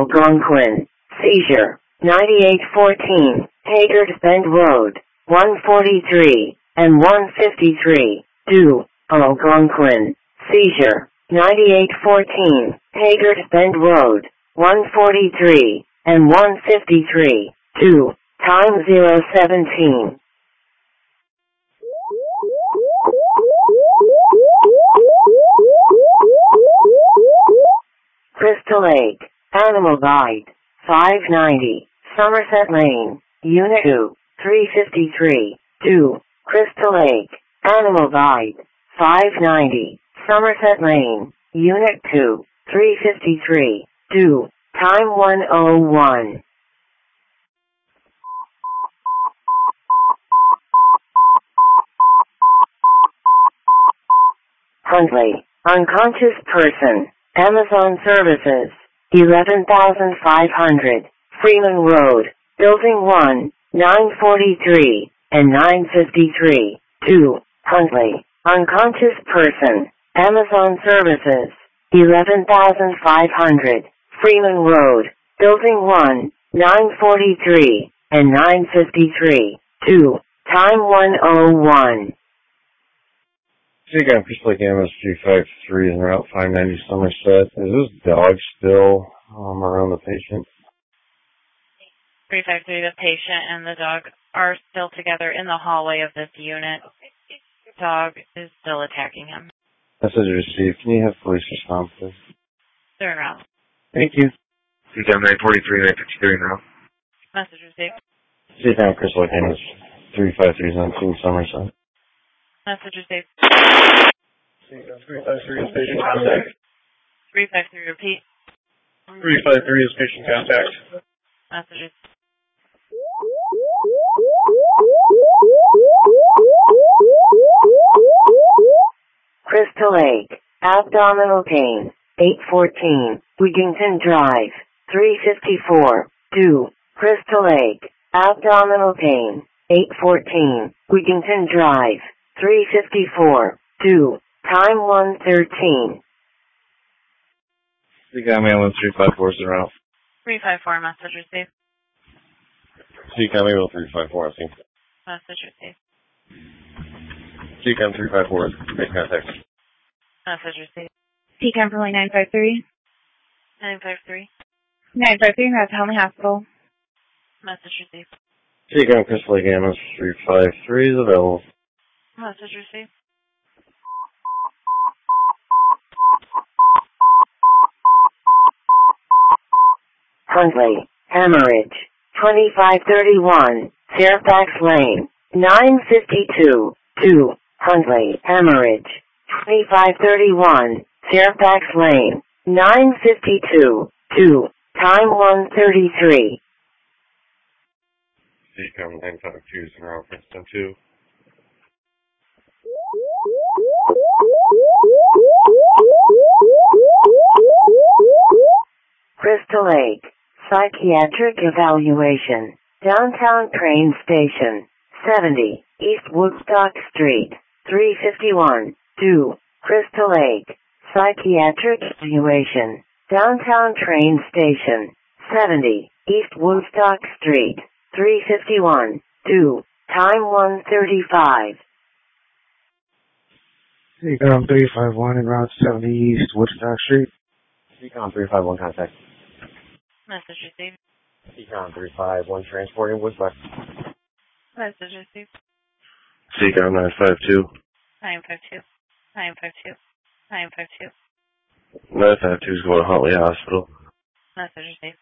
Algonquin. Seizure. 9814, Haggard Bend Road, 143, and 153, due, Algonquin. Seizure. 9814, Haggard Bend Road, 143, and 153, due, time 017. Crystal Lake, Animal Bite, 590, Somerset Lane, Unit 2, 353, 2, Crystal Lake, Animal Bite, 590, Somerset Lane, Unit 2, 353, 2, time 101. Huntley, unconscious person, Amazon Services, 11,500, Freeman Road, Building 1, 943, and 953, 2, Huntley, unconscious person, Amazon Services, 11,500, Freeman Road, Building 1, 943, and 953, 2, time 101. Seagram Crystal Lake Ambulance 353 is Route 590 Somerset. Is this dog still around the patient? 353, the patient and the dog are still together in the hallway of this unit. Dog is still attacking him. Message received. Can you have police respond, please? They're around. Thank you. Seagram 943, 953 now. Message received. Seagram Crystal Lake Ambulance 353 is on scene Somerset. Message received. Seagram 353 is patient contact. 353, repeat. 353 is patient contact. Messages. Crystal Lake, abdominal pain, 814, Wigington Drive, 354, 2, Crystal Lake, abdominal pain, 814, Wigington Drive, 354, 2, time 113. Seagram Ambulance 354 is around. 354, message received. Seagram Ambulance 354, I think. Message received. Seagram 354 is make contact. Message received. Seagram from 953. 953. 953, Rath Helmy Hospital. Message received. Seagram Crystal Lake Ambulance 353 is available. Message received. Huntley, hemorrhage, 2531, Fairfax Lane, 952, 2, Huntley, hemorrhage, 2531, Fairfax Lane, 952, 2, time 133. Seagram 952 is around Princeton 2. Crystal Lake, psychiatric evaluation, downtown train station, 70, East Woodstock Street, 351, 2, Crystal Lake, psychiatric evaluation, downtown train station, 70, East Woodstock Street, 351, 2, time 135. Seagram 351 and Route 70 East Woodstock Street. Seagram 351 contact. Message received. Seagram 351 transporting Woodstock. Message received. Seagram 952. 952. 952. 952. 952 is going to Huntley Hospital. Message received.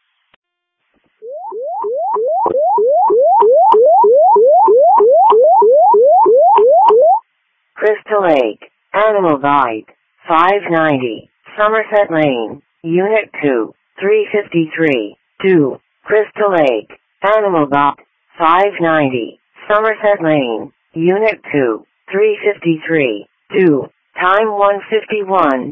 Crystal Lake, Animal Bite, 590, Somerset Lane, Unit 2, 353, 2, Crystal Lake, Animal Bite, 590, Somerset Lane, Unit 2, 353, 2, time 151.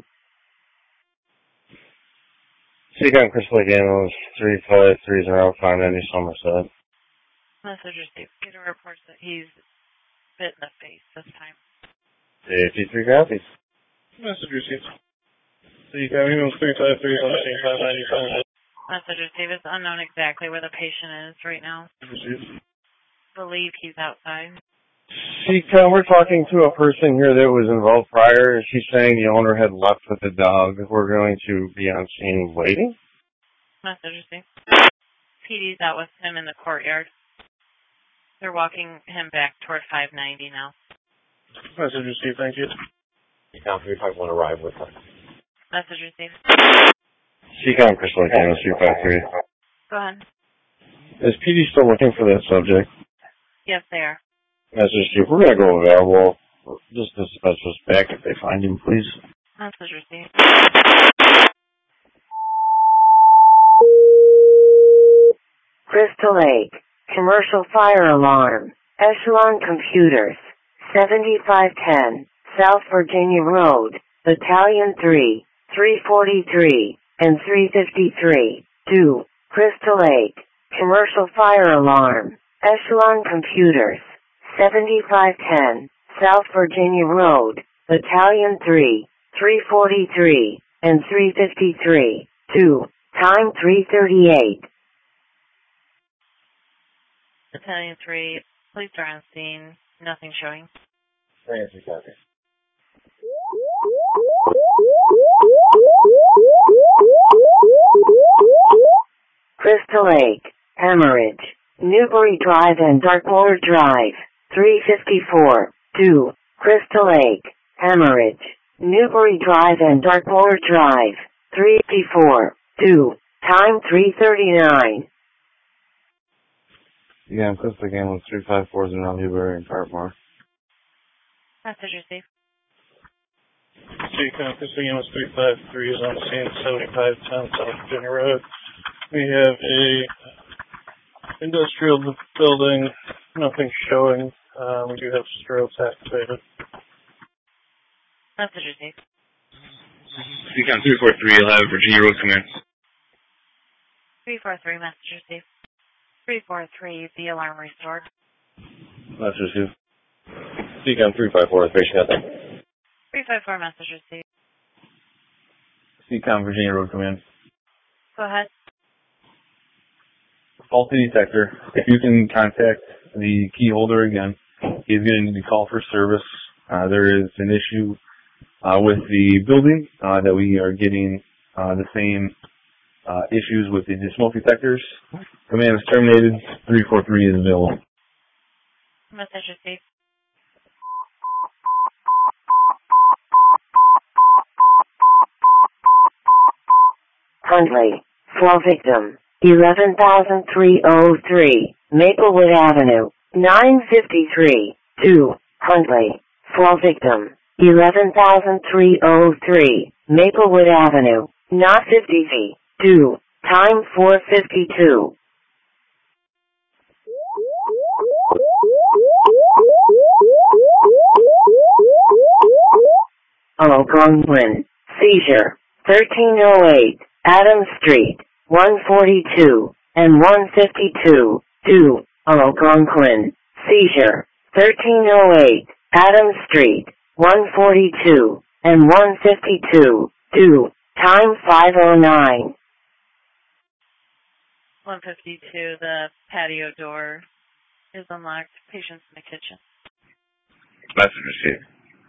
Seagram Crystal Lake Ambulance 353 is around 590 Somerset. Message received. Peter reports that he's bit in the face this time. Safety 3 copies. Message received. Seagram Ambulance 353 is on scene 590. Message received. It's unknown exactly where the patient is right now. Received. Believe he's outside. CCOM, we're talking to a person here that was involved prior, and she's saying the owner had left with the dog. We're going to be on scene waiting. Message received. PD's out with him in the courtyard. They're walking him back toward 590 now. Message received, thank you. CCOM 351 arrive with us. Message received. CCOM Crystal Lake, Animal 353. Go ahead. Is PD still looking for that subject? Yes, they are. Message received. We're going to go available. Just dispatch us back if they find him, please. Message received. Crystal Lake, commercial fire alarm, Echelon Computers, 7510, South Virginia Road, Battalion 3, 343, and 353, 2, Crystal Lake, commercial fire alarm, Echelon Computers, 7510, South Virginia Road, Battalion 3, 343, and 353, 2, time 3:38. Battalion 3, police are on scene. Nothing showing. Fancy copy. Crystal Lake, Hemorrhage, Newbury Drive and Dartmoor Drive, 354, 2, Crystal Lake, Hemorrhage, Newbury Drive and Dartmoor Drive, 354, 2, time 3:39. Yeah, I'm Crystal Lake, Animal 354 around Newbury and Dartmoor. Message received. CCOM Crystal Animal 353 is on scene, 7510 South Virginia Road. We have a industrial building, nothing showing. We do have strobes activated. Message received. CCOM 343, you'll have Virginia Road Command. 343, message received. 343, the alarm restored. Message received. CCOM 354, patient out there. 354, message received. CCOM Virginia Road Command. Go ahead. Faulty detector. If you can contact the key holder again, he's going to need to call for service. There is an issue with the building that we are getting the same issues with the smoke detectors. Command is terminated. 343 is available. Message received. Huntley, flow victim, 11,303, Maplewood Avenue, 953, 2, Huntley, flow victim, 11,303, Maplewood Avenue, not 50 feet, 2, time 4:52. Algonquin, seizure, 1308, Adams Street, 142, and 152, 2, Algonquin, seizure, 1308, Adams Street, 142, and 152, 2, time 5:09. 152, the patio door is unlocked. Patient's in the kitchen. Message received.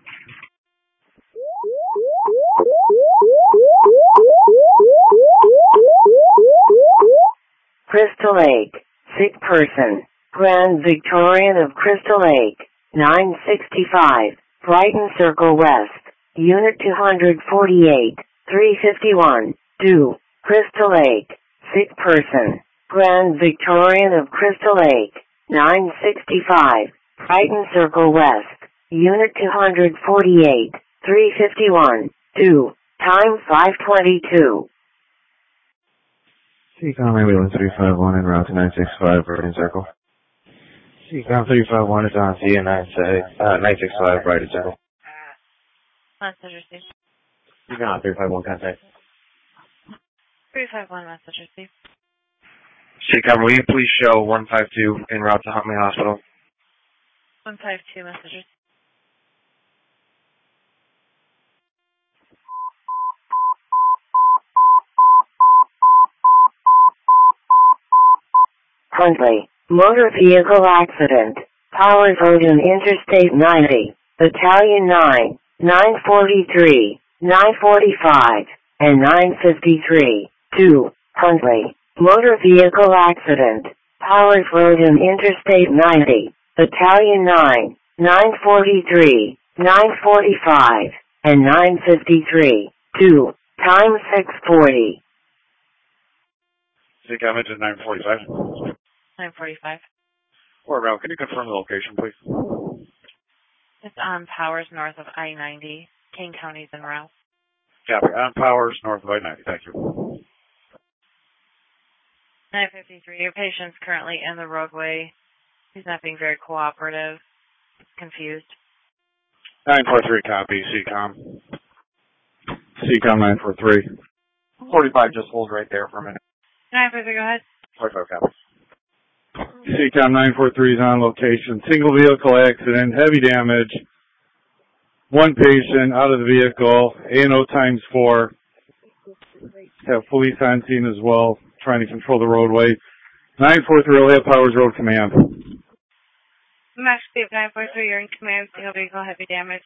Crystal Lake, sick person, Grand Victorian of Crystal Lake, 965, Brighton Circle West, Unit 248, 351, 2, Crystal Lake, sick person, Grand Victorian of Crystal Lake, 965, Brighton Circle West, Unit 248, 351, 2, time 5:22. CCOM Ambulance 351 en route to 965 Brighton Circle. CCOM 351 is on C and 965 Brighton Circle. Message received. CCOM 351, contact. 351, message received. CCOM, will you please show 152 en route to Huntley Hospital? 152, message received. Huntley. Motor vehicle accident. Powers Oden Interstate 90. Battalion 9. 943. 945. And 953. 2. Huntley. Motor vehicle accident. Powers Road and Interstate 90. Battalion 9. 943. 945. And 953. 2. Time 640. CCAM engine 945. 945. Or around, can you confirm the location, please? It's on Powers north of I-90. King County's en route. Copy. On Powers, north of I-90. Thank you. 953. Your patient's currently in the roadway. He's not being very cooperative. Confused. 943, copy. CCOM. CCOM 943. 45, just hold right there for a minute. 953, go ahead. 45, copy. CCOM 943 is on location. Single vehicle accident, heavy damage. One patient out of the vehicle. A&O times 4. Have police on scene as well, trying to control the roadway. 943, Olea Powers Road Command. Max Steve 943, you're in command. Single vehicle, heavy damage.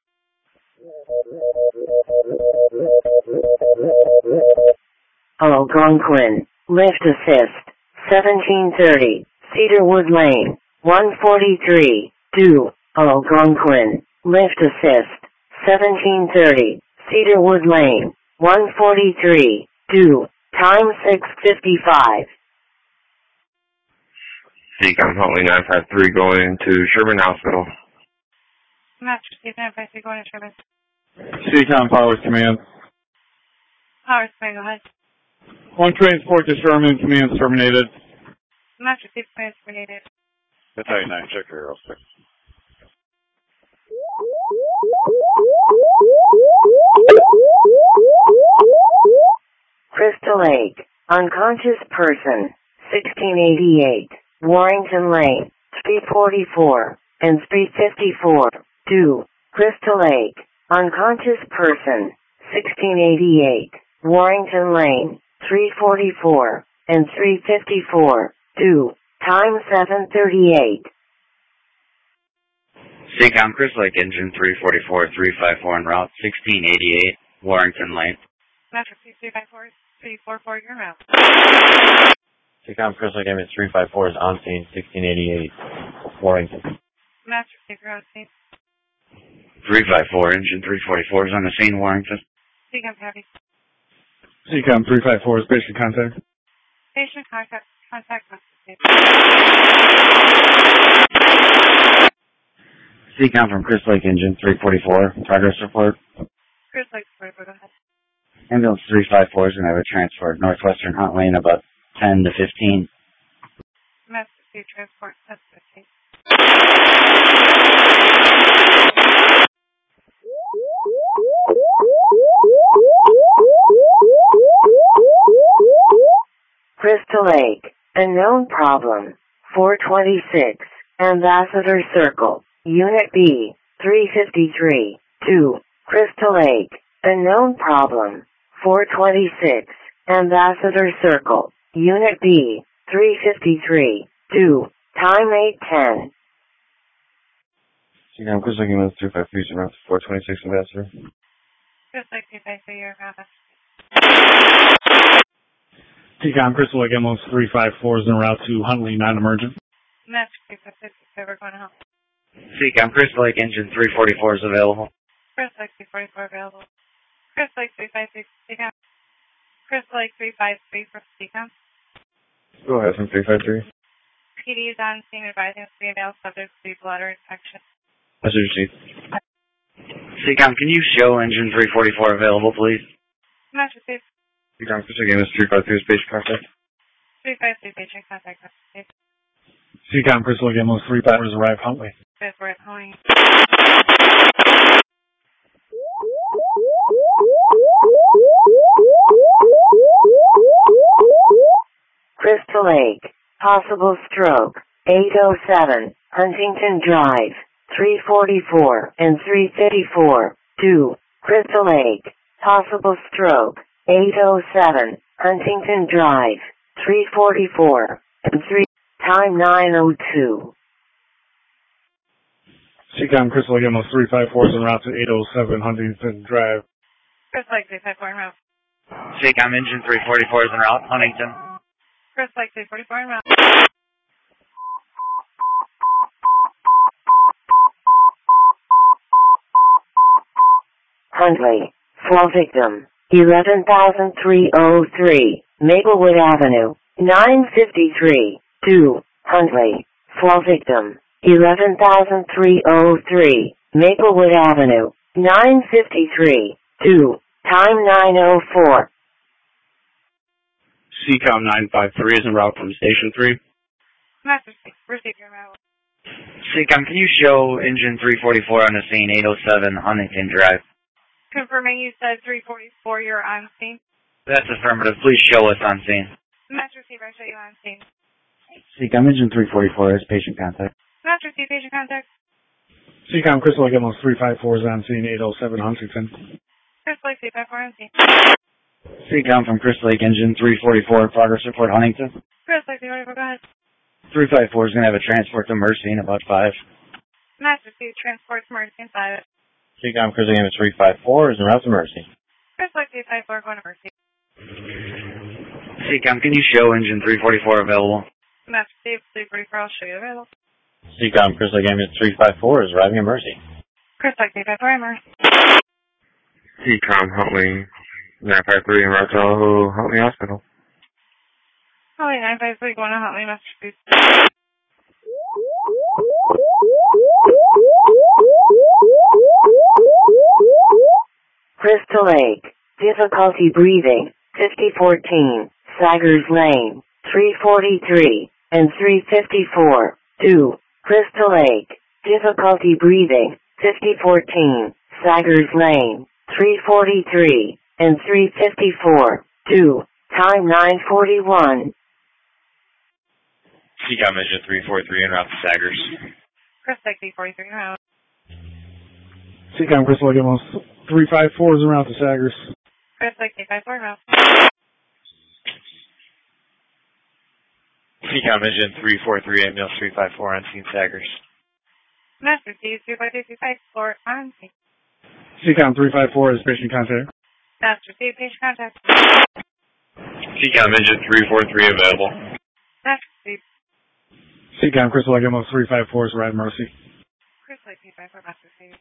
Algonquin. Lift assist. 1730. Cedarwood Lane. 143. 2. Algonquin. Lift assist. 1730. Cedarwood Lane. 143. 2. Time 655. CCOM Huntley 953 going to Sherman Hospital. Max Steve 953, going to Sherman. CCOM Powers Command. Powers Command, go ahead. One transport to Sherman, command terminated. Max Steve command terminated. Battalion 9, check your aerospace. Crystal Lake. Unconscious person. 1688. Warrington Lane. 344. And 354. 2. Crystal Lake. Unconscious person. 1688. Warrington Lane. 344. And 354. 2. Time 738. CCOM Crystal Lake Engine 344, 354 en route, 1688, Warrington Lane. Metro 354, 344, you're out. CCOM Crystal Lake Engine 354 is on scene, 1688, Warrington. Metro 354, 354, Engine 344 is on the scene, Warrington. CCOM heavy. CCOM 354 is patient contact. Patient contact message. CCOM from Crystal Lake Engine 344, progress report. Crystal Lake 44, go ahead. Ambulance 354 is going to have a transfer Northwestern Hunt Lane about 10 to 15. Message transport, that's 15. Crystal Lake. A known problem. 426. Ambassador Circle. Unit B. 353. 2. Crystal Lake. A known problem. 426. Ambassador Circle. Unit B. 353. 2. Time 810. CCOM Crystal Lake Engine 353 is around 426 Ambassador. Crystal Lake 353, you're out. CCOM Crystal Lake Ambulance 354 is en route to Huntley, non-emergent. Metro 356, we're going to help. CCOM Crystal Lake Engine 344 is available. Crystal Lake 344 available. Crystal Lake 356, CCOM. Crystal Lake 353 for CCOM. Go ahead from 353. PD is on scene advising us to be available subject to bladder infection. Message received. CCOM, can you show Engine 344 available, please? Metro 353. CCOM Crystal Lake Engine 353 is patient contact. 353 patient contact message. CCOM Crystal Lake Ambulance 354 has arrived Huntley. Yes, we're at home. Crystal Lake. Possible stroke. 807. Huntington Drive. 344 and 354. 2. Crystal Lake. Possible stroke. 807. Huntington Drive. 344 and 3. time 9:02. CCOM Crystal Lake Emerald 354 is en route to 807 Huntington Drive. Crystal Lake 354 en route. CCOM engine 344 is en route, Huntington. Crystal Lake 344 en route. Huntley, fall victim, 11,303, Maplewood Avenue, 953, 2, Huntley, fall victim, 11,303, Maplewood Avenue, 953, 2, time 9:04. CCOM 953 is en route from Station 3. Master 6, receive your route. CCOM, can you show engine 344 on the scene, 807 Huntington Drive? Confirming you said 344, you're on scene. That's affirmative. Please show us on scene. Master receive, I show you on scene. CCOM engine 344 has patient contact. Master receive, patient contact. CCOM Crystal Lake Emerald 354 is on scene 807 Huntington. Crystal Lake 354 on scene. CCOM from Crystal Lake engine 344, progress report Huntington. Crystal Lake 344, go ahead. 354 is going to have a transport to Mercy in about 5. Master receive, transport to Mercy inside it. CCOM Crystal Lake 354 is en route to Mercy. Crystal Lake 354 going to Mercy. CCOM, can you show engine 344 available? Master receive, 344, I'll show you available. CCOM Crystal Lake 354 is arriving at Mercy. Crystal Lake 354 in Mercy. CCOM Huntley 953 en route to Huntley Hospital. Huntley 953 going to Huntley, Master receive. Crystal Lake, difficulty breathing, 5014, Sagers Lane, 343, and 354, 2, Crystal Lake, difficulty breathing, 5014, Sagers Lane, 343, and 354, 2, time 9:41. CCOM engine 343 en route to Sagers. Crystal Lake 343 in route. CCOM Crystal Lake Emerald 354 is en route to Sagers. Crystal Lake 354 in route. CCOM engine 343 ambulance 354 on scene Sagers. Master receive, 353 on scene. CCOM 354 is patient contact. Master receive, patient contact. CCOM engine 343 available. Master receive. CCOM Crystal Lake Emerald 354 is arriving at Mercy. Crystal Lake 354, Master receive.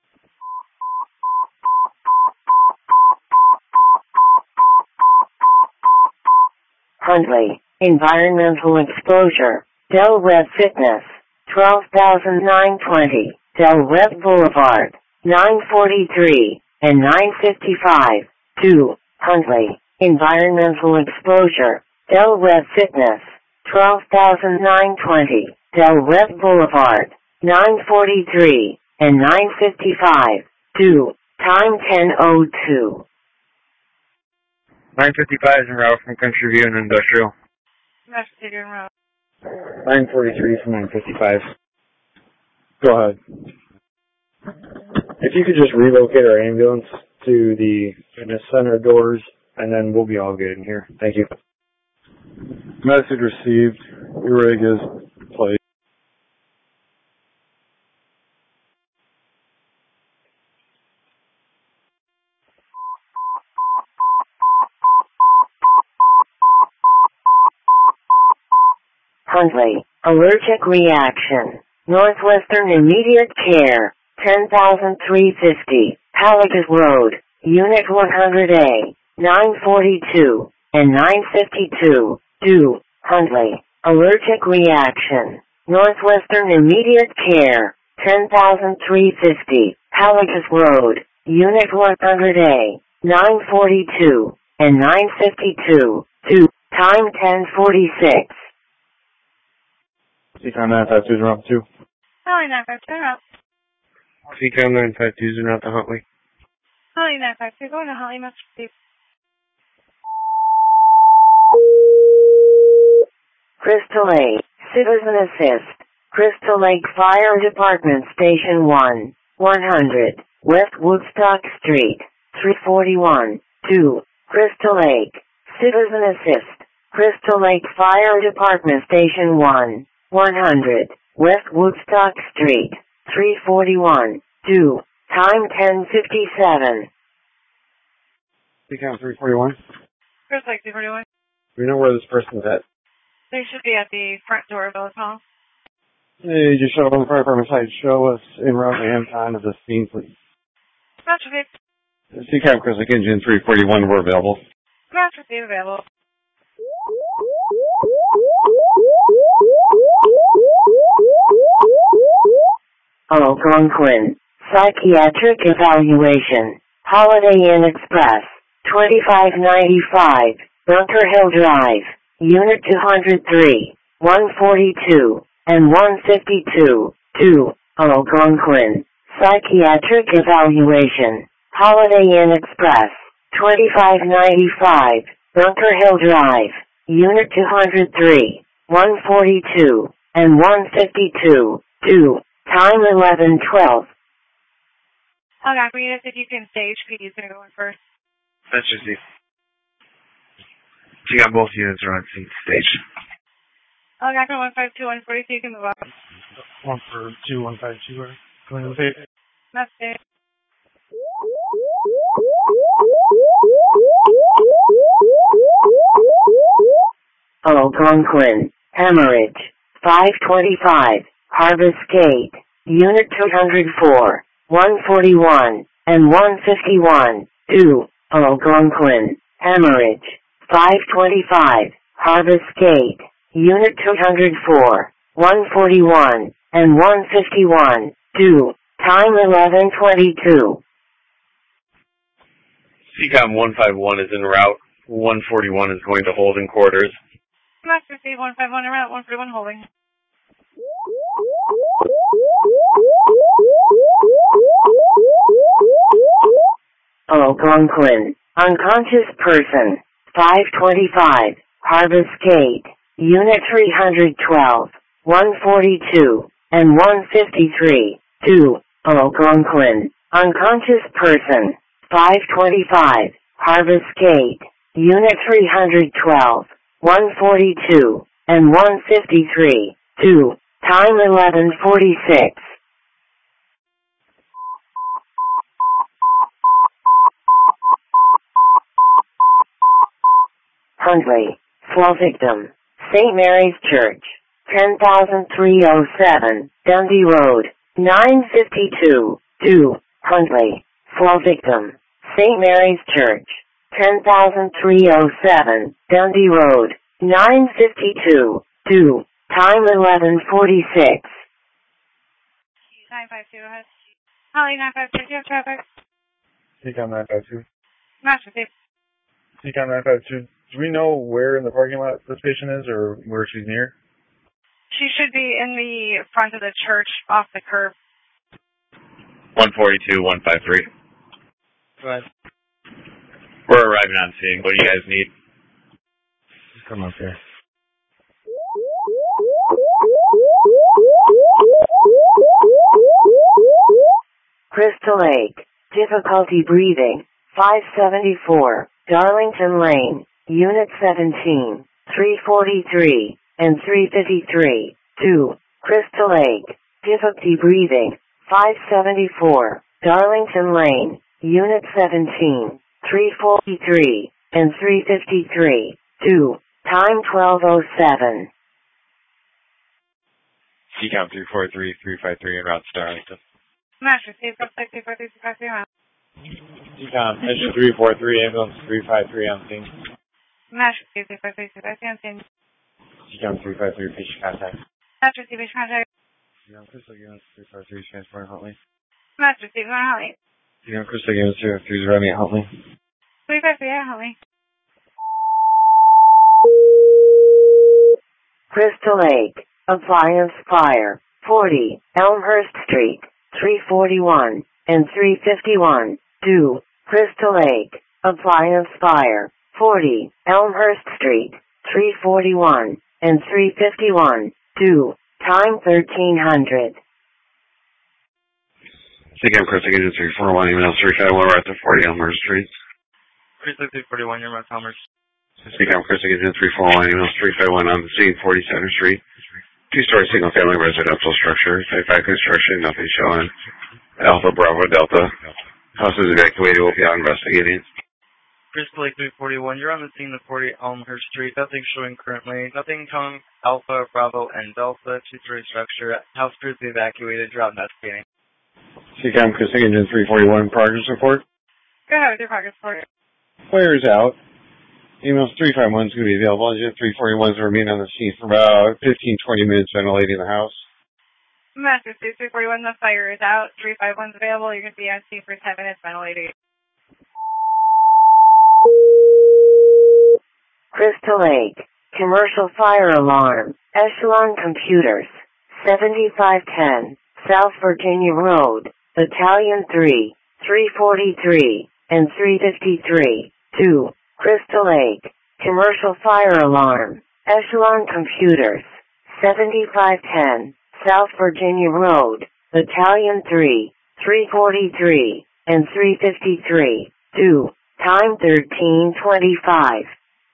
Huntley, environmental exposure, Del Webb Fitness, 12,920, Del Webb Boulevard, 943, and 955, 2, Huntley, environmental exposure, Del Webb Fitness, 12,920, Del Webb Boulevard, 943, and 955, 2, time 10:02. 955 is en route from Country View and Industrial. Master receive, you're in route. 943 from 955. Go ahead. If you could just relocate our ambulance to the fitness center doors, and then we'll be all good in here. Thank you. Message received. Your rig is placed. Huntley, allergic reaction, Northwestern Immediate Care, 10,350, Halligan Road, Unit 100A, 942, and 952, 2, Huntley, allergic reaction, Northwestern Immediate Care, 10,350, Halligan Road, Unit 100A, 942, and 952, 2, time 10:46. CCOM 952 is route 2. Huntley 952 in route. CCOM 952 is en route to Huntley. Huntley 952 going to Huntley, Master receive. Crystal Lake, Citizen Assist, Crystal Lake Fire Department Station 1, 100, West Woodstock Street, 341, 2, Crystal Lake, Citizen Assist, Crystal Lake Fire Department Station 1, 100, West Woodstock Street, 341, 2, time 10:57. Decom 341. Chris Lake 241. Do we know where this person's at? They should be at the front door of Village Hall. Hey, just show up on the fire department side. Show us en route to Amton of the scene, please. Master Steve. Decom Chris Lake Engine 341, we're available. Master Steve available. Algonquin, Psychiatric Evaluation, Holiday Inn Express, 2595, Bunker Hill Drive, Unit 203, 142, and 152, 2, Algonquin, Psychiatric Evaluation, Holiday Inn Express, 2595, Bunker Hill Drive, Unit 203, 142, and 152, 2, time 11:12. Algonquin units, if you can stage, PD's going to go in first. That's just it. You got both units are on scene stage. Algonquin 152, 142, you can move up. 142, 152 are going to the page. That's it. Algonquin, Hemorrhage, 525, Harvest Gate, Unit 204, 141, and 151, 2, Algonquin, Hemorrhage, 525, Harvest Gate, Unit 204, 141, and 151, 2, time 11:22. CCOM 151 is en route. 141 is going to hold in quarters. Master Steve 151 around 141 holding. Algonquin, unconscious person, 525, Harvest Gate, Unit 312, 142, and 153, 2, Algonquin, unconscious person, 525, Harvest Gate, Unit 312, 142, and 153, 2, time 11:46. Huntley, fall victim, St. Mary's Church, 10,307, Dundee Road, 952, 2, Huntley, fall victim, St. Mary's Church, 10,307, Dundee Road, 952, 2, time 11:46. 952, go ahead. Holly 952, do you have traffic? Decom 952. Master Steve. Decom 952. Do we know where in the parking lot this patient is or where she's near? She should be in the front of the church off the curb. 142, 153. Go ahead. We're arriving on scene. What do you guys need? Come up here. Crystal Lake, difficulty breathing, 574, Darlington Lane, Unit 17, 343, and 353, 2, Crystal Lake, difficulty breathing, 574, Darlington Lane, Unit 17, 343, and 353, 2, time 12:07. CCOM 343, 353 en route to Darlington. Master Steve, go 643, 353 around. Decom, Engine 343, Ambulance 353 on scene. Master Steve, 343, 353 on scene. Decom 353, patient contact. Master Steve, patient contact. Decom Crystal Units 353, transport Huntley. Master Steve, go on Holly. Decom Crystal Units 330, at Huntley. 353 at Holly. Crystal Lake, appliance fire, 40, Elmhurst Street, 341, and 351, 2, Crystal Lake, appliance fire, 40, Elmhurst Street, 341, and 351, 2, time 1300. CCOM Crystal Unit 341, email 351, we're at the 40 Elmhurst Street. Crystal 341, you're at Elmhurst. Seacom Chris Engine 341, emails 351 on the scene, 42nd Street. Two-story single-family residential structure, type 5 construction, nothing showing. Alpha Bravo Delta. House is evacuated, we'll be out investigating. Chris Blake 341, you're on the scene of 40 Elmhurst Street. Nothing showing currently. Nothing coming. Alpha, Bravo, and Delta. Two-story structure. House crews evacuated. You're out investigating. Seacom Chris Engine 341, progress report. Go ahead with your progress report. Flares out. Emails 351 is going to be available. Engine 341 is going to remain on the scene for about 15-20 minutes ventilating the house. Master 341, the fire is out. 351 is available. You're going to be on scene for 10 minutes ventilating. Crystal Lake, commercial fire alarm, Echelon Computers, 7510, South Virginia Road, Battalion 3, 343, and 353, 2, Crystal Lake, commercial fire alarm, Echelon Computers, 7510, South Virginia Road, Battalion 3, 343, and 353, 2, time 13:25.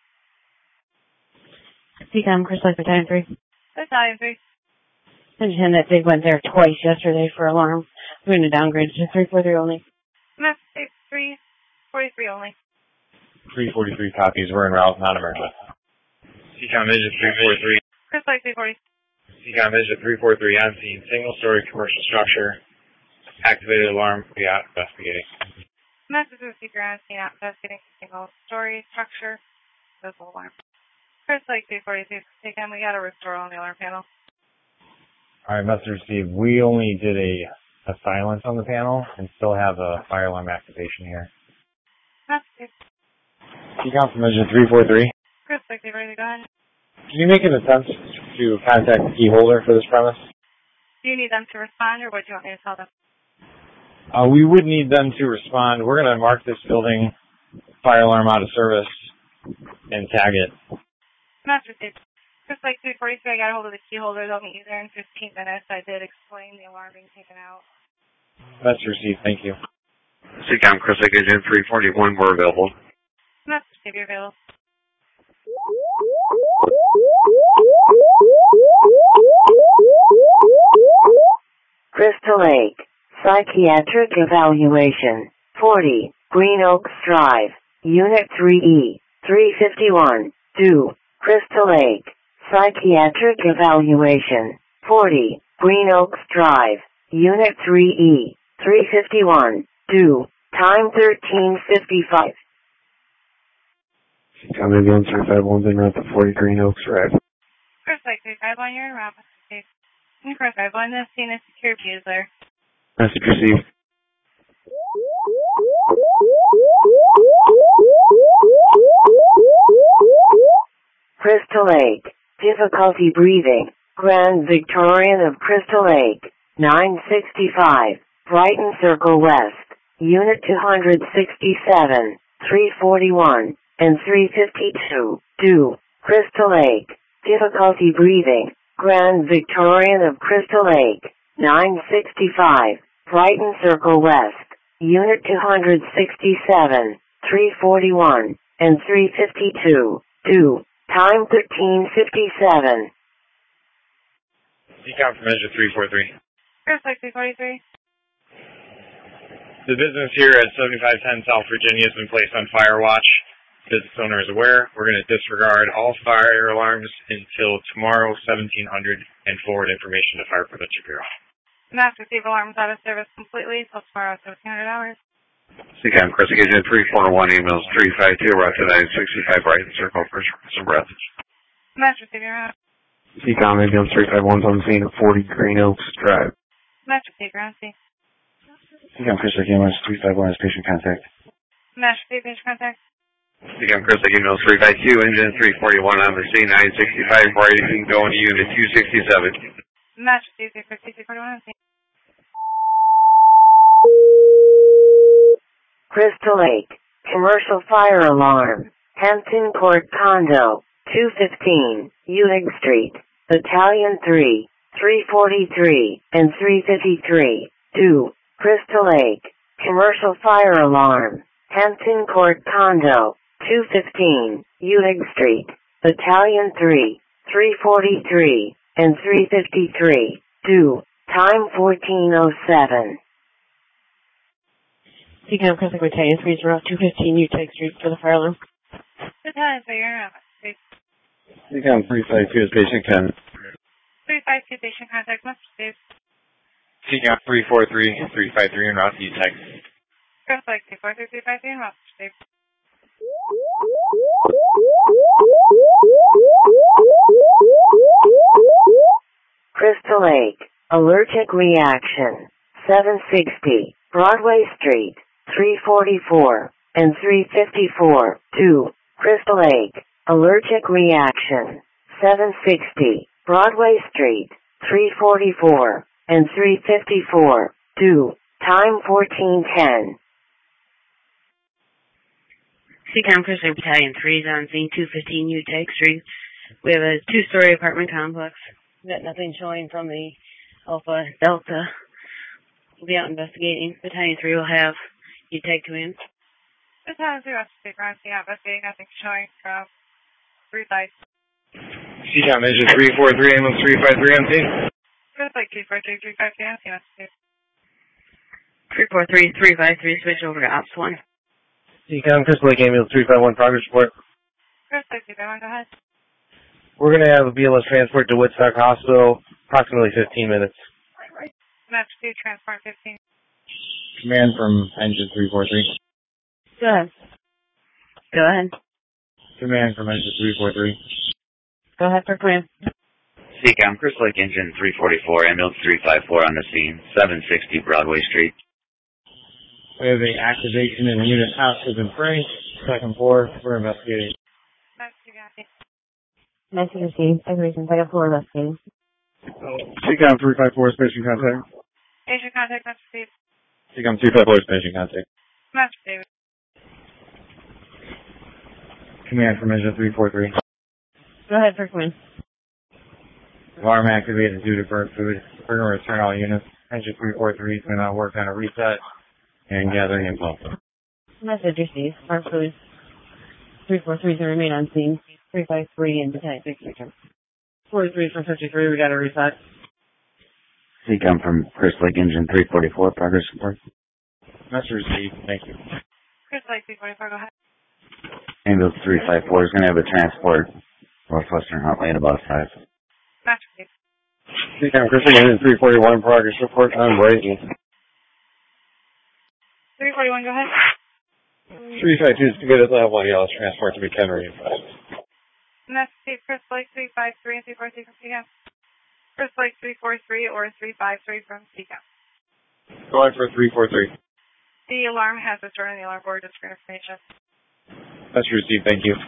Seacom, Chris Lake, Battalion 3. Battalion 3. Mentioned that they went there twice yesterday for alarm. We're going to downgrade to 343 only. Master 343 only. 343 copies. We're en route, not emergent. Seacom Engine 343. Chris Lake 340. Seacom Engine 343 on scene. Single-story commercial structure. Activated alarm. We out investigating. Master 2 on scene out investigating single-story structure. Visible alarm. Chris Lake 342. Seacom, we got a restore on the alarm panel. Alright, Master Steve, we only did a silence on the panel and still have a fire alarm activation here. Master 2. Seacom from Engine 343. Chris Lake 342, go ahead. Can you make an attempt to contact the key holder for this premise? Do you need them to respond, or what do you want me to tell them? We would need them to respond. We're going to mark this building fire alarm out of service and tag it. Master 2. Chris Lake 343, I got a hold of the key holder. They'll meet you there in 15 minutes. I did explain the alarm being taken out. That's received. Thank you. Seacom Chris Lake Engine 341, we're available. Master 2, you're available. Crystal Lake, psychiatric evaluation, 40, Green Oaks Drive, Unit 3E, 351, 2, Crystal Lake, psychiatric evaluation, 40, Green Oaks Drive, Unit 3E, 351, 2, time 13:55. Seacom Engine 351 en route to 40 Green Oaks Drive. Chris Lake 351, you're in route. Chris 351, this scene is secure views there. Message received. Crystal Lake, difficulty breathing, Grand Victorian of Crystal Lake, 965, Brighton Circle West, Unit 267, 341, and 352, 2, Crystal Lake, difficulty breathing, Grand Victorian of Crystal Lake, 965, Brighton Circle West, Unit 267, 341, and 352, 2, time 13:57. Seacom from Engine 343. Chris Lake 343. The business here at 7510 South Virginia has been placed on fire watch. Business owner is aware. We're going to disregard all fire alarms until tomorrow, 1700, and forward information to Fire Prevention Bureau. Master Steve, alarms out of service completely until tomorrow, 1700 hours. Seacom Chris Engine 341, emails 352, route to 965, Brighton Circle for some breath. Master Steve, you're out. Seacom Engine 351 on scene at 40 Green Oaks Drive. Master Steve, you're on scene. Seacom Chris Engine 351 is patient contact. Master Steve, patient contact. Seacom Chris Lake emails 352, Engine 341 on the scene, 965, Brighton going to Unit 267. Master Steve, 341 on scene. Crystal Lake, commercial fire alarm, Hampton Court Condo, 215, Ewing Street, Battalion 3, 343, and 353, 2, Crystal Lake, commercial fire alarm, Hampton Court Condo, 215, Uhig Street, Battalion 3, 343, and 353, due, time 14:07. Seacom Crystal Battalion 3 is route 215, Utah Street for the fire alarm. Battalion 3, you're on Street. Seacom 352 is patient 10. 352 patient contact, must receive. Seacom 343, 353 en route to UTEX. Crystal Lake 243, 353 and must receive. Crystal Lake, allergic reaction, 760, Broadway Street, 344, and 354, 2, Crystal Lake, allergic reaction, 760, Broadway Street, 344, and 354, 2, time 14:10. Seacom Crystal Battalion 3 is on scene 215 Utah Street. We have a two-story apartment complex. We've got nothing showing from the Alpha Delta. We'll be out investigating. Battalion 3 will have Utah come in. Battalion 3 wants to speak around scene, investigating, nothing showing from 3 sites. Seacom Engine 343, ambulance 353 on scene. Crystal Lake 243, 353 on scene, must receive. 343, 353, switch over to Ops 1. Seacom Crystal Lake Ambulance 351, progress report. Crystal Lake 251, go ahead. We're going to have a BLS transport to Woodstock Hospital, approximately 15 minutes. Match 2, transport 15. Command from Engine 343. Go ahead. Go ahead. Command from Engine 343. Go ahead for command. Seacom Crystal Lake Engine 344, ambulance 354 on the scene, 760 Broadway Street. We have a activation in unit house has been framed. Second floor, we're investigating. Match 2, got it. Message received. Activation second floor investigating. Seacom 354 is patient contact. Patient contact, match received. Seacom 254 is patient contact. Match received. Command from Engine 343. Go ahead for command. Alarm activated due to burnt food. We're going to return all units. Engine 343 is going to work on a reset and gathering info. Message received. Mark food. 343 is to remain on scene. 353 and Battalion 6 return. 43 from 53, we got a reset. Seacom from Crystal Lake Engine 344, progress report. Message received. Thank you. Crystal Lake 244, go ahead. Ambulance 354 is going to have a transport Northwestern Huntley at about 5. Match received. Seacom Crystal Lake Engine 341, progress report on breaking. 341, go ahead. 352 is committed level 1 yellow transport to be 10 reinforced. Match received. Crystal Lake 353 and 343 from Seacom. Crystal Lake 343 or 353 from Seacom. Going for 343. The alarm has returned on the alarm board, just for information. Message received. Thank you.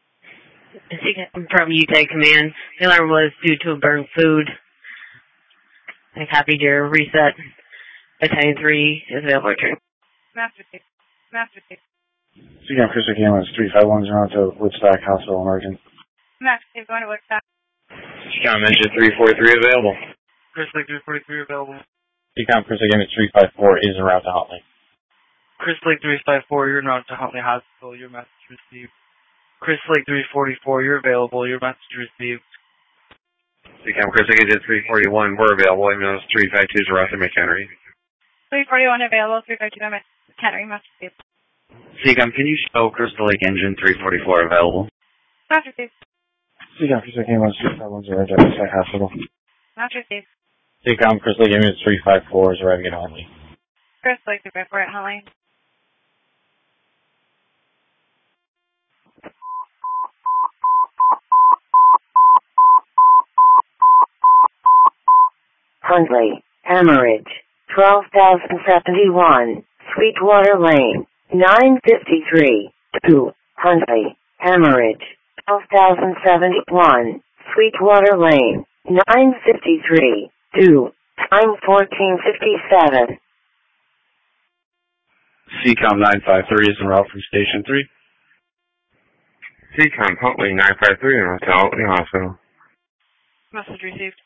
From Utah Command, the alarm was due to burnt food. I copied your reset. Battalion 3 is available to return. Match received. Match received. Seacom Crystal Lake Ambulance 351 is on to Woodstock Hospital emergent. Match received. Going to Woodstock. Seacom Engine 343 available. Crystal Lake 343 available. Seacom Crystal Lake Ambulance 354 is en route to Huntley. Crystal Lake 354, you're en route to Huntley Hospital. Your message received. Crystal Lake 344, you're available. Your message received. Seacom Crystal Lake Engine 341, we're available. Ambulance 352 is en route to McHenry. 341 available. 352 McHenry. Match received. Seacom, can you show Crystal Lake Engine 344 available? Match received. Seacom Crystal Lake Ambulance 351 is arrived at Woodstock Hospital. Match received. Seacom Crystal Lake Ambulance 354 is arriving at Huntley. Crystal Lake 354 at Huntley. Huntley, Hemorrhage, 12,071, Sweetwater Lane, 953, 2, Huntley, Hemorrhage, 12,071, Sweetwater Lane, 953, 2, time 14:57. Seacom 953 is en route from Station 3. Seacom Huntley 953 en route to Huntley Hospital. Message received.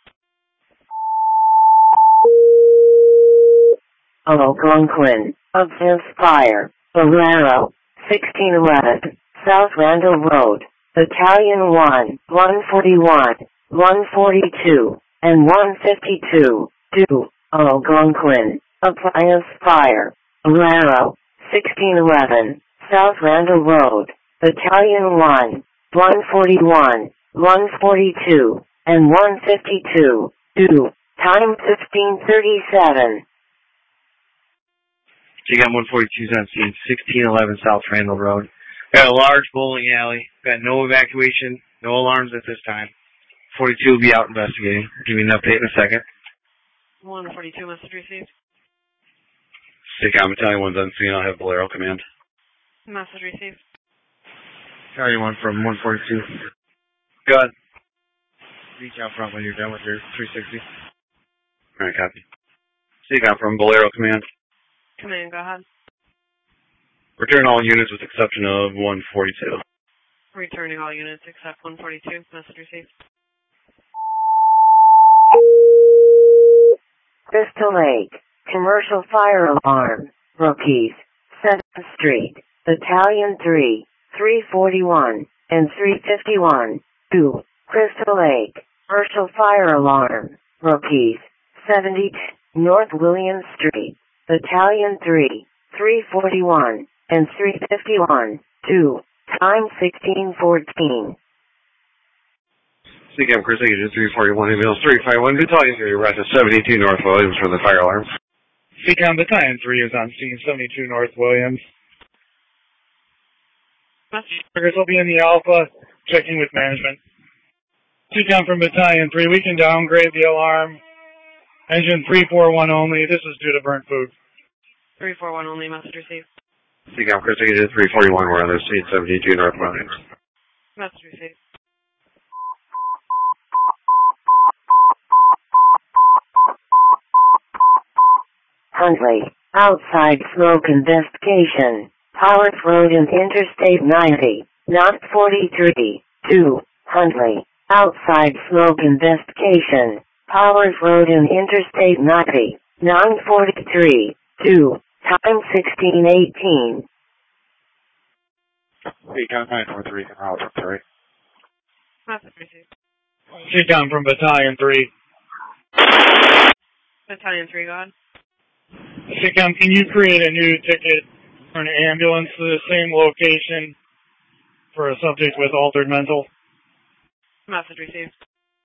Algonquin, Advance Fire, Bolero, 1611, South Randall Road, Battalion 1, 141, 142, and 152, 2, Algonquin, Appliance Fire, Arrow, 1611, South Randall Road, Battalion 1, 141, 142, and 152, 2, time 1537. So you got 142's on scene, 1611 South Randall Road. Got a large bowling alley. Got no evacuation, no alarms at this time. 42 will be out investigating. Give me an update in a second. 142 message received. SACOM Battalion 1's on scene. I'll have Bolero command. Message received. Carry 1 from 142. Go ahead. Reach out front when you're done with your 360. Alright, copy. SACOM from Bolero command. Command, go ahead. Return all units with exception of 142. Returning all units except 142. Message received. Crystal Lake, commercial fire alarm, Rockies, 7th Street, Battalion 3, 341, and 351, 2, Crystal Lake, commercial fire alarm, Rockies, 70, North William Street, Battalion 3, 341, and 351, 2, time 1614. SACOM Chris Agent 341, emails 351, Battalion 3, arrived at 72 North Williams for the fire alarms. SACOM Battalion 3 is on scene, 72 North Williams. Triggers will be in the Alpha, checking with management. SACOM from Battalion 3, we can downgrade the alarm. Engine 341 only, this is due to burnt food. 341 only, message received. SACOM Chris Agent 341, we're on the scene, 72 North Williams. Message received. Huntley, outside smoke investigation, Powers Road and Interstate 90, not 43, 2, Huntley, outside smoke investigation, Powers Road and Interstate 90, 943, 2, time 1618. SACOM 943, route 3. Message received. SACOM from Battalion 3. Battalion 3, go ahead. SACOM, can you create a new ticket for an ambulance to the same location for a subject with altered mental? Message received.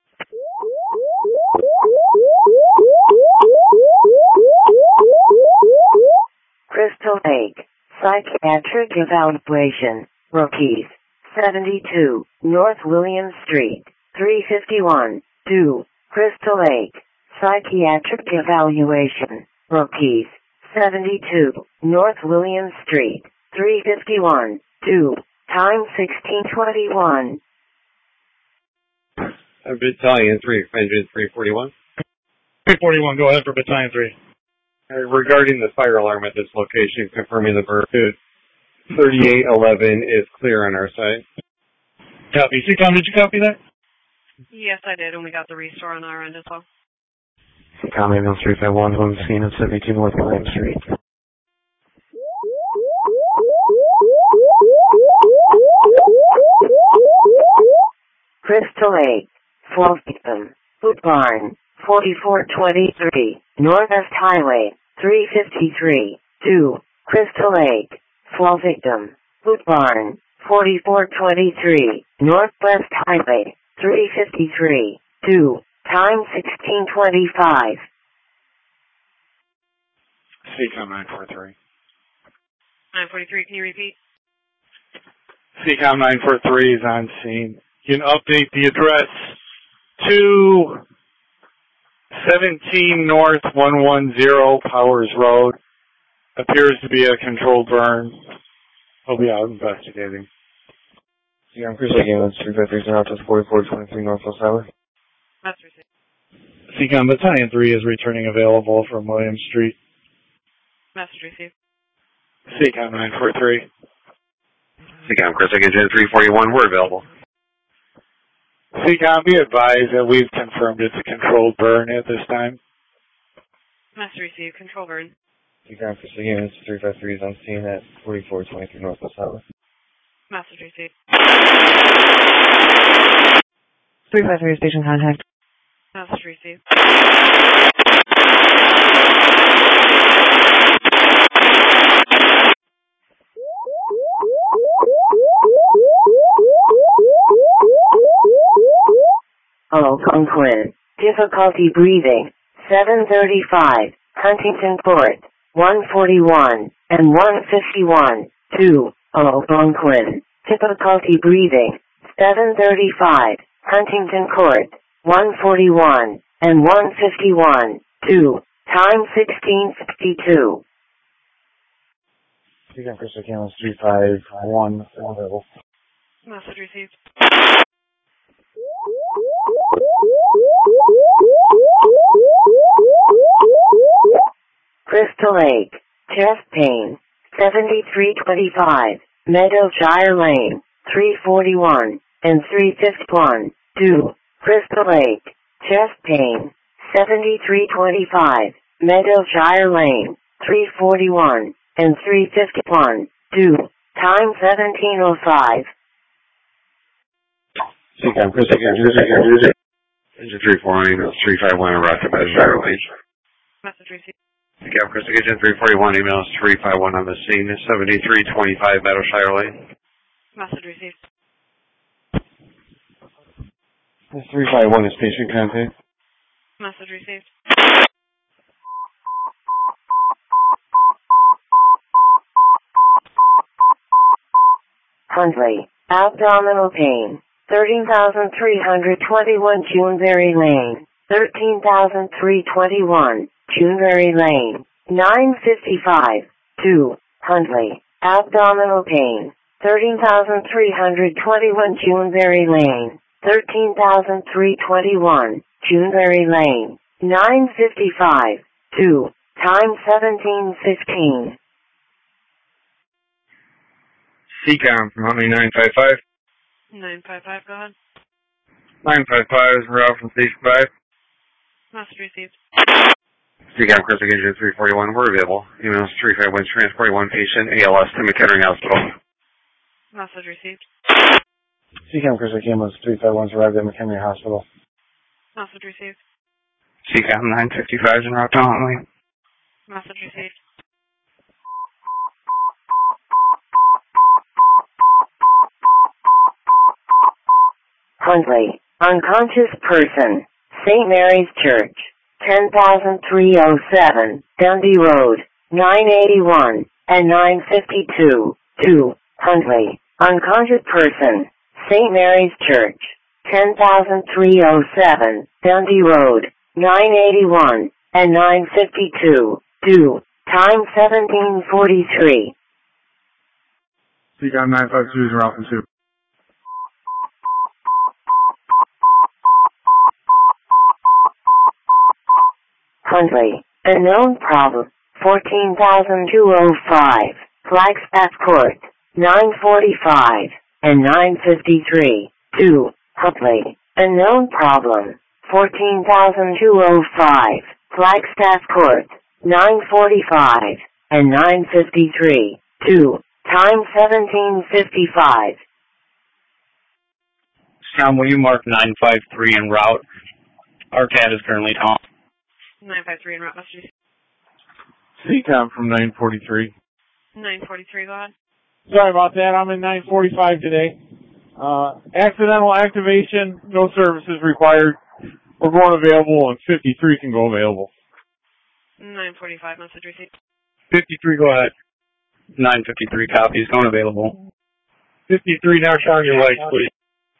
Crystal Lake, psychiatric evaluation, Rockies, 72, North William Street, 351, 2, Crystal Lake, psychiatric evaluation, Rockies, 72, North William Street, 351, 2, time 1621. Battalion 3, engine 341. 341, go ahead for Battalion 3. Regarding the fire alarm at this location, confirming the burn food, 3811 is clear on our side. Copy. SACOM, did you copy that? Yes, I did, and we got the restore on our end as well. SACOM ambulance 351 on the scene of 72 North William Street. Crystal Lake, fall victim, Boot Barn, 4423, Northwest Highway, 353, 2, Crystal Lake, fall victim, Boot Barn, 4423, Northwest Highway, 353, 2, time 1625. SACOM 943. 943, can you repeat? SACOM 943 is on scene. You can update the address to 17 North 110 Powers Road. Appears to be a controlled burn. We'll be out investigating. SACOM Chris ambulance 353 out to 4423 Northwest Highway. That's received. SACOM Battalion 3 is returning available from William Street. Message received. SACOM 943. SACOM Chris Agent 341, we're available. SACOM, be advised that we've confirmed it's a controlled burn at this time. Message received. Control burn. SACOM Chris ambulance 353 is on scene at 4423 Northwest Highway. Message received. 353 station contact. Message received. Algonquin. Difficulty breathing. 735. Huntington Court. 141 and 151. 2. Algonquin. Difficulty breathing. 735. Huntington Court. 141 and 151. 2. Time 1662. Speaking Crystal Cameras 351 available. Message received. Crystal Lake. Chest pain. 7325. Meadowshire Lane. 341 and 351. 2. Crystal Lake. Chest pain. 7325. Meadowshire Lane. 341 and 351. 2. Time 1705. Seacom, Crystal Cameras. Engine 34 emails 351 en route to Meadowshire Lane. Message received. Seacom, Crystal Agent 341 emails 351 on the scene, 7325 Meadowshire Lane. Message received. This 351 is patient contact. Message received. Huntley. Abdominal pain. 13,321 Juneberry Lane. 13,321 Juneberry Lane. 955. 2. Huntley. Abdominal pain. 13,321 Juneberry Lane. 13,321 Juneberry Lane. 955. 2. Time 1715. Seacom from Huntley 955. 955, go ahead. 955 is route from Station 5. Message received. Seacom, Crystal Agent 341, we're available. Emails 351 transporting one patient, ALS to McHenry Hospital. Message received. Seacom Crystal Cameras 351's arrived at McHenry Hospital. Message received. Seacom 955 is en route to Huntley. Message received. Huntley. Unconscious person. St. Mary's Church. 10,307. Dundee Road. 981 and 952. 2. Huntley. Unconscious person. St. Mary's Church. 10,307. Dundee Road. 981 and 952. 2. Time 1743. Seacom 952 is route from 2. Huntley. Unknown problem. 14,205. Flagstaff Court. 945 and 953. 2. Huntley. Unknown problem. 14,205. Flagstaff Court. 945 and 953. 2. Time 1755. Tom, will you mark 953 en route? Our CAT is currently on. 953 en route, message. Seacom from 943. 943, go ahead. Sorry about that. I'm in 945 today. Accidental activation, no services required. We're going available, and 53 can go available. 945, message received. 53, go ahead. 953 copies, going available. 53, now shine your lights, please.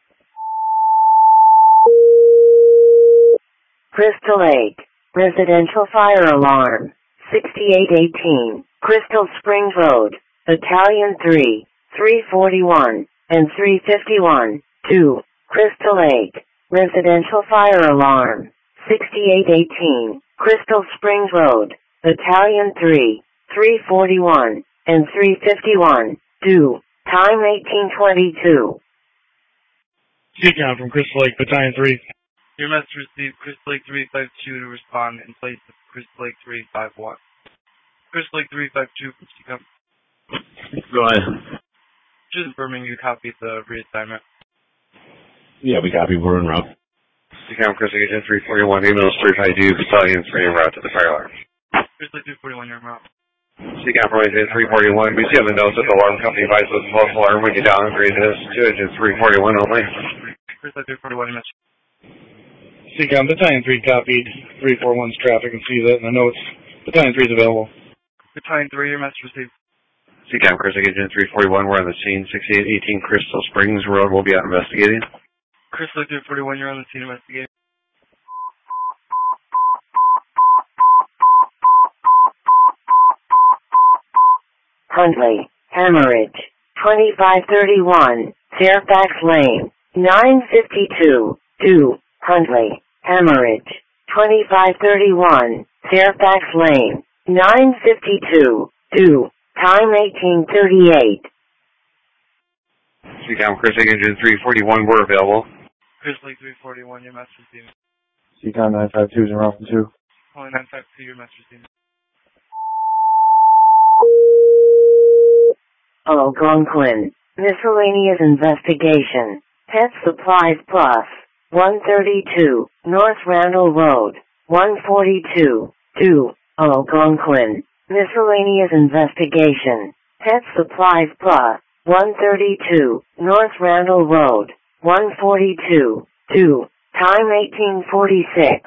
Crystal Lake. Residential fire alarm. 6818. Crystal Springs Road. Battalion 3. 341 and 351. 2. Crystal Lake. Residential fire alarm. 6818. Crystal Springs Road. Battalion 3. 341 and 351. 2. Time 1822. Seacom from Crystal Lake, Battalion 3. Your message received Crystal Lake 352 to respond in place of Crystal Lake 351. Crystal Lake 352, Seacom. Go ahead. Just confirming you copied the reassignment. Yeah, we copy. We're en route. Seacom Chris Agent 341, emails 352, Battalion 3 en route to the fire alarm. Grizzly 241, you're en route. Seacom from Agent 341, we see on the notes that the alarm company advises the false alarm when you downgrade this to Agent 341 only. Grizzly 241, you missed. Seacom, Battalion 3 copied 341's traffic and see that in the notes. Battalion 3 is available. Battalion 3, your message received. Seacom Chris Agent 341, we're on the scene. 6818 Crystal Springs Road, we'll be out investigating. Grizzly 241, you're on the scene investigating. Huntley, Hemorrhage, 2531, Fairfax Lane, 952, 2, Huntley, Hemorrhage, 2531, Fairfax Lane, 952, 2, time 1838. Seacom Chris Agent 341, we're available. Grizzly 341, your message received. Seacom 952 is en route from 2. Only 952, your message received. Algonquin, Miscellaneous Investigation, Pet Supplies Plus, 132, North Randall Road, 142, 2, Algonquin, Miscellaneous Investigation, Pet Supplies Plus, 132, North Randall Road, 142, 2, time 1846.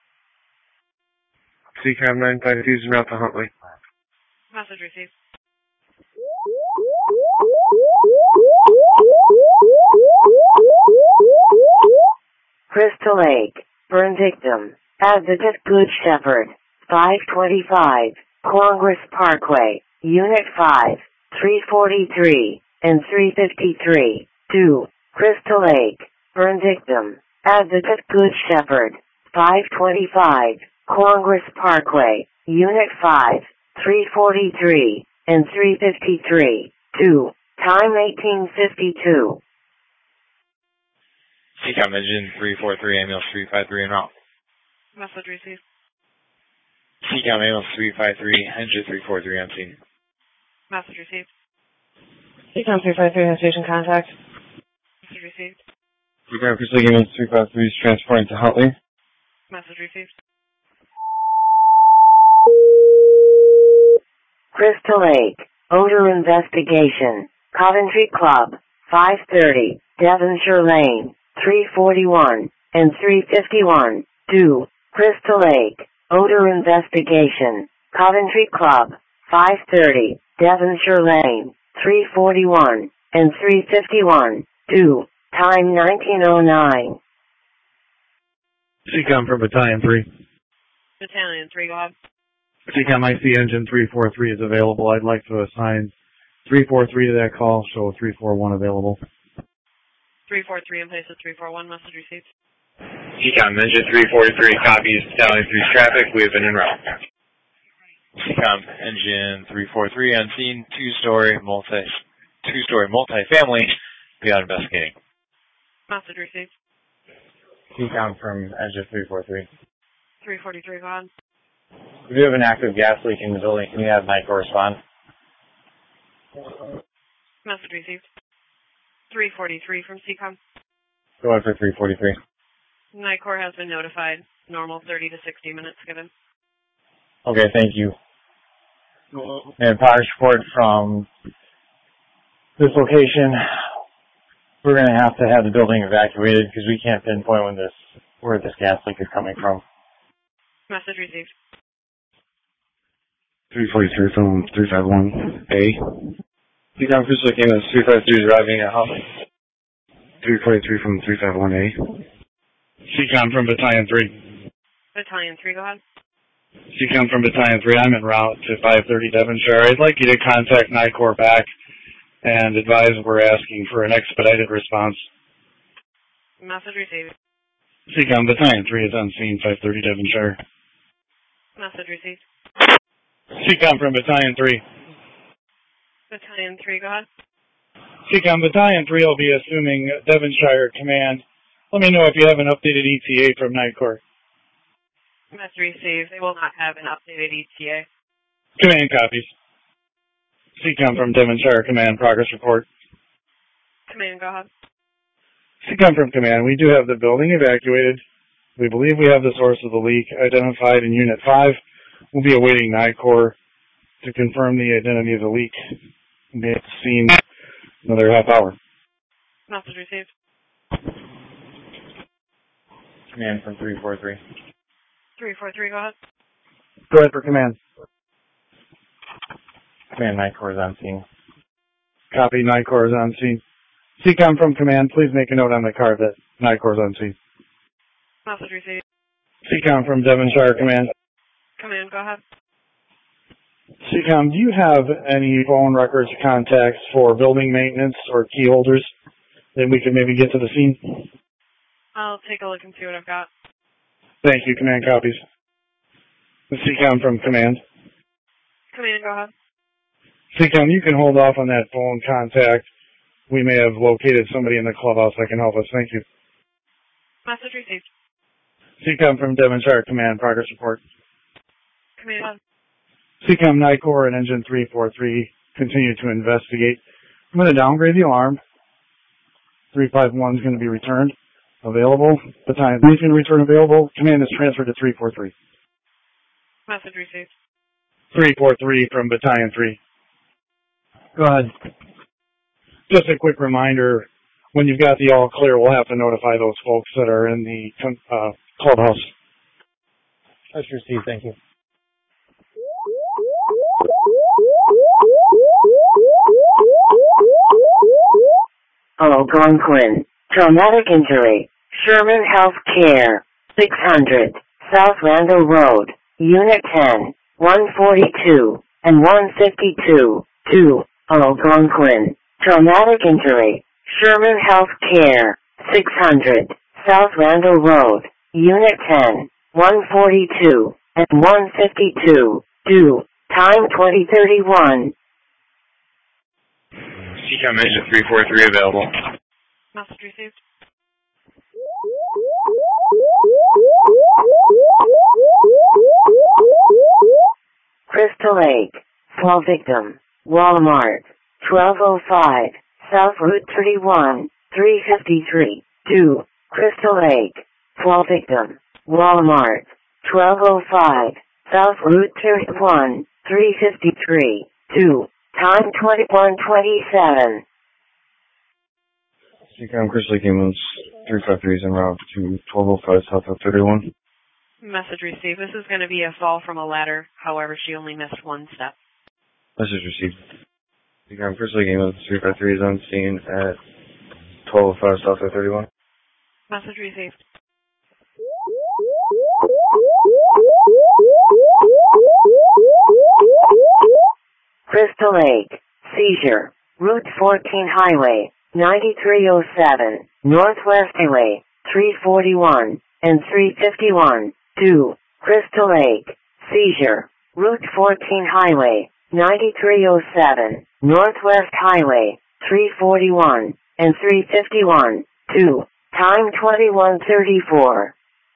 Seacom 952 is en route to Huntley. Message received. Crystal Lake, burn victim, Advocate Good Shepherd, 525, Congress Parkway, Unit 5, 343, and 353, 2, Crystal Lake, burn victim, Advocate Good Shepherd, 525, Congress Parkway, Unit 5, 343, and 353, 2, time 1852. Seacom Engine 343, ambulance 353 en route. Message received. Seacom ambulance 353, engine 343 on scene. Message received. Seacom 353 on station contact. Message received. Seacom Chris Agent 353 is transporting to Huntley. Message received. Crystal Lake, odor investigation, Coventry Club, 530, Devonshire Lane, 341, and 351, 2, Crystal Lake, odor investigation, Coventry Club, 530, Devonshire Lane, 341, and 351, 2, time 1909. Seacom from Battalion 3. Battalion 3, go ahead. Seacom IC Engine 343 is available. I'd like to assign 343 to that call, so 341 available. 343 in place of 341, message received. Seacom Engine 343 copies Battalion 3's traffic. We have been en route. Seacom Engine 343 on scene, two-story multi-family. Be out investigating. Message received. Seacom from Engine 343. 343, go ahead. We do have an active gas leak in the building. Can you have NICOR respond? Message received. 343 from Seacom. Go ahead for 343. NICOR has been notified. Normal 30 to 60 minutes given. Okay, thank you. And progress report from this location. We're going to have the building evacuated because we can't pinpoint where this gas leak is coming from. Message received. 343 from 351A. Seacom Crystal Lake ambulance 353 is arriving at Huntley. 343 from 351A. Seacom from Battalion 3. Battalion 3, go ahead. Seacom from Battalion 3, I'm en route to 530 Devonshire. I'd like you to contact NICOR back and advise we're asking for an expedited response. Message received. Seacom Battalion 3 is on scene, 530 Devonshire. Message received. Seacom from Battalion 3. Battalion 3, go ahead. Seacom Battalion 3 will be assuming Devonshire Command. Let me know if you have an updated ETA from NICOR. Message received. They will not have an updated ETA. Command copies. Seacom from Devonshire Command, progress report. Command, go ahead. CCOM from Command, we do have the building evacuated. We believe we have the source of the leak identified in Unit 5. We'll be awaiting NICOR to confirm the identity of the leak. We'll be at the scene another half hour. Message received. Command from 343. 343, go ahead. Go ahead for Command. Command, NICOR is on scene. Copy, NICOR is on scene. CCOM from Command, please make a note on the card that NICOR is on scene. Message received. CCOM from Devonshire Command. Command, go ahead. CCOM, do you have any phone records contacts for building maintenance or key holders that we could maybe get to the scene? I'll take a look and see what I've got. Thank you. Command copies. The CCOM from Command. Command, go ahead. CCOM, you can hold off on that phone contact. We may have located somebody in the clubhouse that can help us. Thank you. Message received. CCOM from Devonshire Command. Progress report. Command, go ahead. CCOM, NICOR, and Engine 343 continue to investigate. I'm going to downgrade the alarm. 351 is going to be returned. Available. Battalion 3 is going to return available. Command is transferred to 343. Message received. 343 from Battalion 3. Go ahead. Just a quick reminder, when you've got the all clear, we'll have to notify those folks that are in the clubhouse. That's received, thank you. Algonquin. Traumatic injury. Sherman Health Care. 600. South Randall Road. Unit 10. 142 and 152. 2. Algonquin. Traumatic injury. Sherman Health Care. 600. South Randall Road. Unit 10. 142 and 152. 2. Time 2031. CCOM Engine 343 available. Message received. Crystal Lake. Fall victim. Walmart. 1205. South Route 31. 353. 2. Crystal Lake. Fall victim. Walmart. 1205. South Route 31. 353. 2. Time 21:27. CCOM, Crystal Lake Ambulance 353 is en route to 1205 South of 31. Message received. This is going to be a fall from a ladder. However, she only missed one step. Message received. CCOM, Crystal Lake Ambulance 353 is on scene at 1205 South of 31. Message received. Crystal Lake. Seizure. Route 14 Highway. 9307. Northwest Highway. 341 and 351. 2. Crystal Lake. Seizure. Route 14 Highway. 9307. Northwest Highway. 341 and 351. 2. Time 21:34.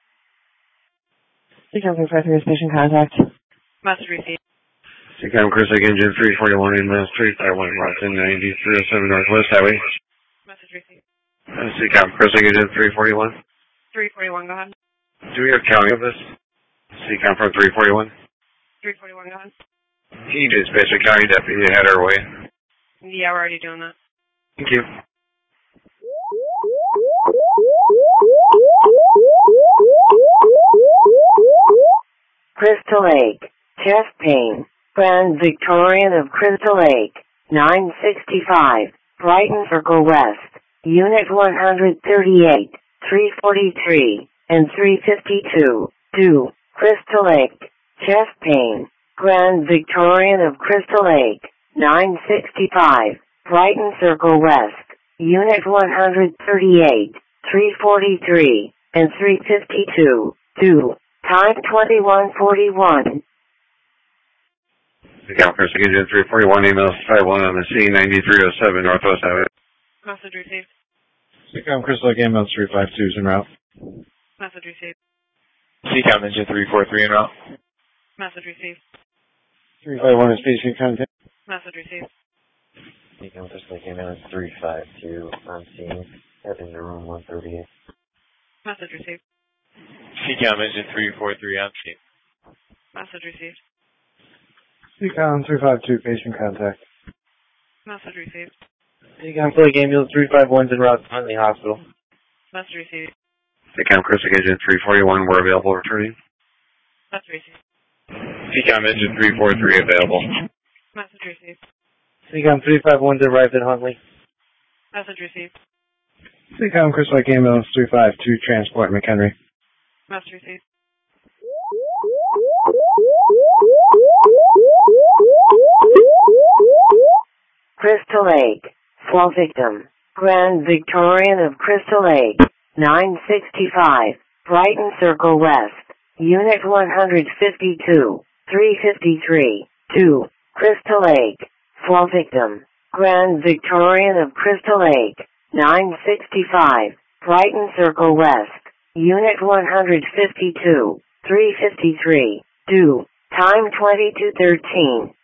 CCOM 353 station contact. Message received. CCOM, Crystal Lake Engine 341 ambulance 351 Route 9307 Northwest Highway. Message received. CCOM, Crystal Lake Engine 341. 341, go ahead. Do we have counting of this? CCOM from 341. 341, go ahead. Can you dispatch a county deputy to head our way? Yeah, we're already doing that. Thank you. Crystal Lake. Chest pain. Grand Victorian of Crystal Lake. 965. Brighton Circle West. Unit 138. 343 and 352. 2. Crystal Lake. Chest pain. Grand Victorian of Crystal Lake. 965. Brighton Circle West. Unit 138. 343 and 352. 2. Time 21:41. CCOM, Crystal Lake Engine 341 ambulance 51 on the scene 9307 Northwest Highway. Message received. CCOM, Crystal Lake Ambulance 352 is en route. Message received. CCOM, Engine 343 en route. Message received. 351 is patient contact. Message received. Beacon Crystal Lake Ambulance 352 on scene, heading to room 138. Message received. CCOM engine 343 on scene. Message received. CCOM 352, patient contact. Message received. CCOM Crystal Lake Ambulance 351's en route to Huntley Hospital. Message received. CCOM Crystal Lake engine 341, we're available returning. Message received. CCOM engine 343 available. Message received. CCOM 351's arrived at Huntley. Message received. CCOM Crystal Lake Ambulance 352, transport McHenry. Message received. Crystal Lake. Fall victim. Grand Victorian of Crystal Lake. 965. Brighton Circle West. Unit 152. 353. 2. Crystal Lake. Fall victim. Grand Victorian of Crystal Lake. 965. Brighton Circle West. Unit 152. 353. 2. Time 22:13.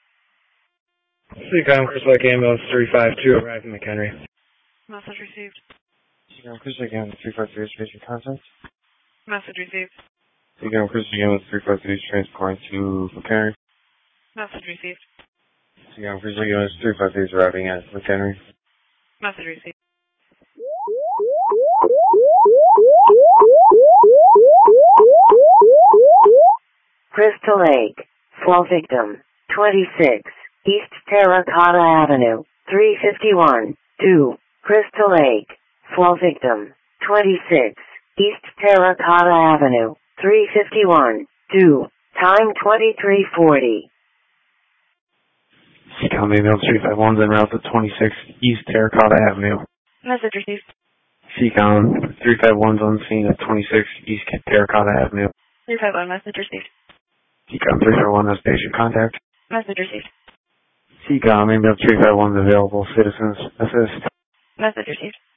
CCOM Crystal Lake Ambulance 352, arrived in McHenry. Message received. CCOM Crystal Lake Ambulance 353 patient contact. Message received. CCOM Crystal Lake Ambulance 353 transporting to McHenry. Message received. CCOM Crystal Lake Ambulance 353 is arriving at McHenry. Message received. Crystal Lake. Fall victim. 26. East Terracotta Avenue. 351. 2. Crystal Lake. Fall victim. 26. East Terracotta Avenue. 351. 2. Time 23:40. CCOM Ambulance 351's en route to 26 East Terracotta Avenue. Message received. CCOM 351's on scene at 26 East Terracotta Avenue. 351, message received. CCOM 351 has patient contact. Message received. CCOM Ambulance 351's available. Citizens assist. Message received.